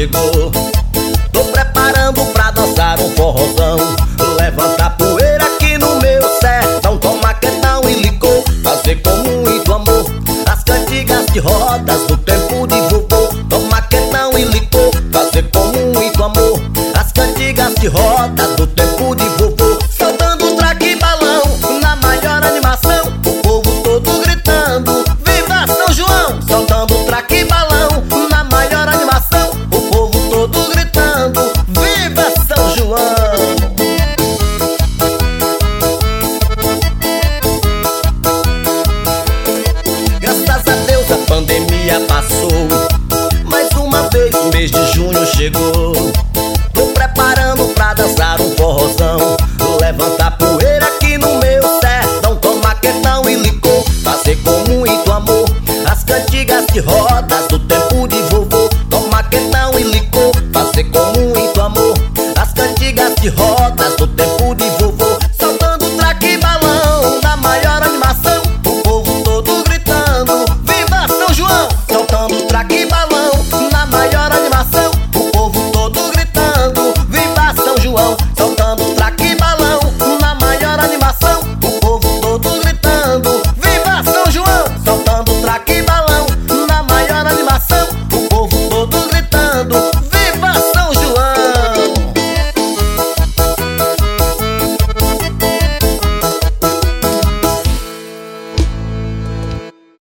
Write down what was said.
chegou. Tô preparando pra dançar um forrozão. Levanta a poeira aqui no meu sertão. Toma quentão e licor, fazer com muito amor as cantigas de rodas do tempo de vovô. Toma quentão e licor, fazer com muito amor as cantigas de rodas do tempo de vovô. Soltando traque e balão na maior animação, o povo todo gritando viva São João. Soltando traque e balão na maior animação, o povo todo gritando viva São João. Graças a Deus a pandemia passou. Mais uma vez o mês de junho chegou.